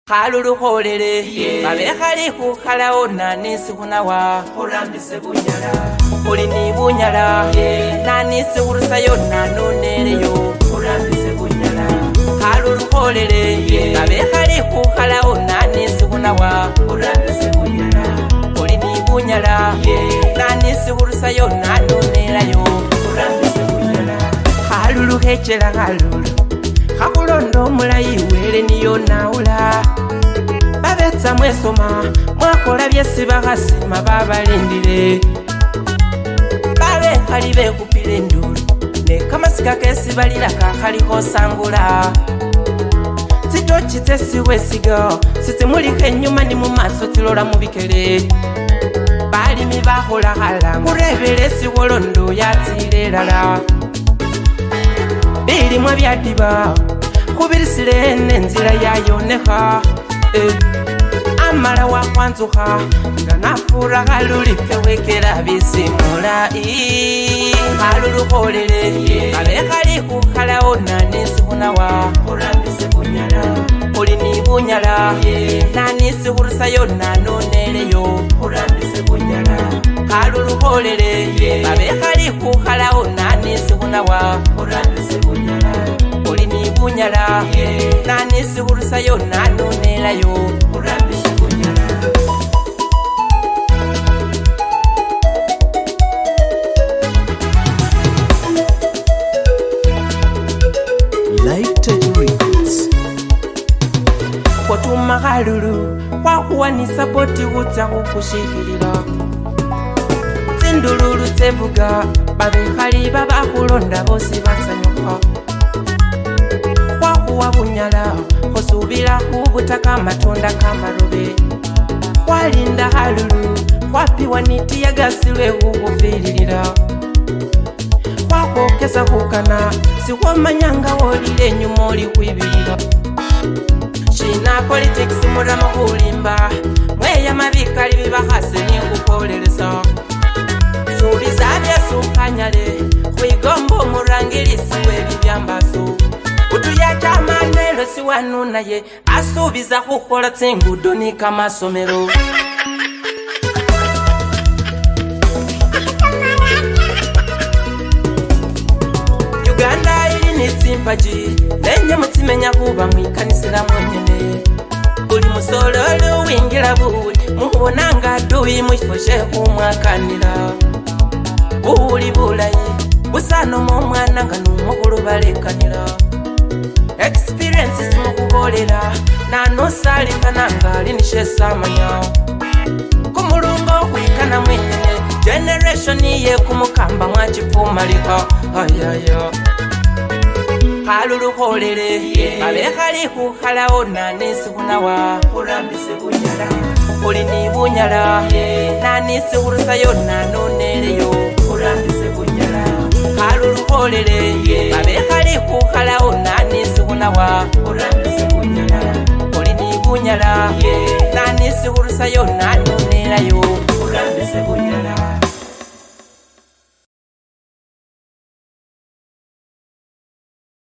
Kalulu kolele babe khali khukhala nani sikunawa urambise bunyala uli ni bunyala nani sikurusayo nanoneleyo urambise bunyala kalulu kolele babe khali khukhala nani sikunawa urambise bunyala uli ni bunyala nani sikurusayo nanonelayo urambise bunyala kalulu hechela kalulu Kakulondo mulayi wele niyo naula Babetsa mwesoma mwakola byesi bakasima babalindile Babe khali bekupile ndulu ne kamasika kesi balila kakali kosangula Titochi tesi wesigo sitimulike nyuma ni mumaso tilola mubikele Bali mibahola hala murebele siwolondo yatilelala Bili mwa byadiba kubirisile nenzira yayoneka Amala wa kwanzuka nganafura galulike wekera bisimula Kalulu kolele Kabe khali khukhala nani sikunawa urambise bunyala uli ni bunyala nani sikurusayo nanoneleyo urambise bunyala Kalulu kolele Kabe khali khukhala nani sikunawa urambise bunyala uli ni bunyala nani sikurusayo nanonelayo urambise bunyala Kotuma kalulu Wakuwa ni sapoti uta kukushikilila Zindululu tebuga Babe khali baba kulonda bosi basanyuka Wakuwa bunyala Kosubila kubutaka matonda kamarobe Walinda kalulu Wapiwa niti ya gasilwe kukufililila Wakokesa kukana Siwamanyanga wolile nyumoli kuibilila Shina politics murama kulimba Mweya mabikali bibahase ningukolelesa Suliza byasukanyale Kwigombo murangilisi webibyambaso Utuya chamanelo siwanuna ye Asubiza kukola tsengudo ni kama somero Uganda ili nitsimpaji Lenye mutimenya kuba mwikanisira mwenyene Uli musololo wingira buli Muhubonanga duwi mwifoshe kumwakanira Uli bulayi Busano momwana nga numukulu balekanira Experiences mukubolera Nano salingana nga linishe samanya Kumulungo kwikana mwenyene Generation iye kumukamba mwachipumalika Ayaya Kalulu kolele Babe khali khukhala nani sikunawa urambise bunyala uli ni bunyala nani sikurusayo nanoneleyo urambise bunyala Kalulu kolele Babe khali khukhala nani sikunawa urambise bunyala uli ni bunyala nani sikurusayo nanonelayo urambise bunyala